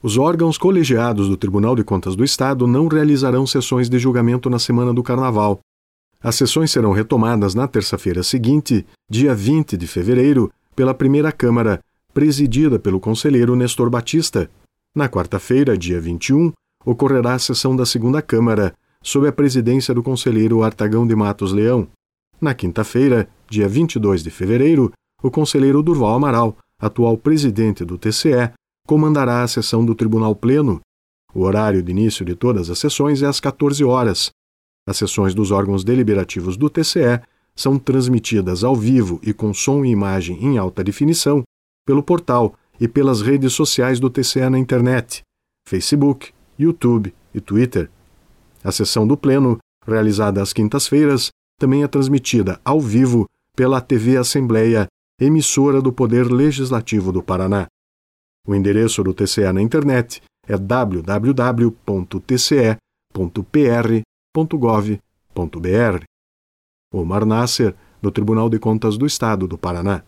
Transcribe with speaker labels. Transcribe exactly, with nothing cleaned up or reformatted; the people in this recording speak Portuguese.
Speaker 1: Os órgãos colegiados do Tribunal de Contas do Estado não realizarão sessões de julgamento na semana do Carnaval. As sessões serão retomadas na terça-feira seguinte, dia vinte de fevereiro, pela primeira Câmara, presidida pelo conselheiro Nestor Batista. Na quarta-feira, dia vinte e um, ocorrerá a sessão da segunda Câmara, sob a presidência do conselheiro Artagão de Matos Leão. Na quinta-feira, dia vinte e dois de fevereiro, o conselheiro Durval Amaral, atual presidente do T C E, comandará a sessão do Tribunal Pleno. O horário de início de todas as sessões é às quatorze horas. As sessões dos órgãos deliberativos do T C E são transmitidas ao vivo e com som e imagem em alta definição pelo portal e pelas redes sociais do T C E na internet, Facebook, YouTube e Twitter. A sessão do Pleno, realizada às quintas-feiras, também é transmitida ao vivo pela T V Assembleia, emissora do Poder Legislativo do Paraná. O endereço do T C E na internet é w w w ponto t c e ponto p r ponto gov ponto b r. Omar Nasser, do Tribunal de Contas do Estado do Paraná.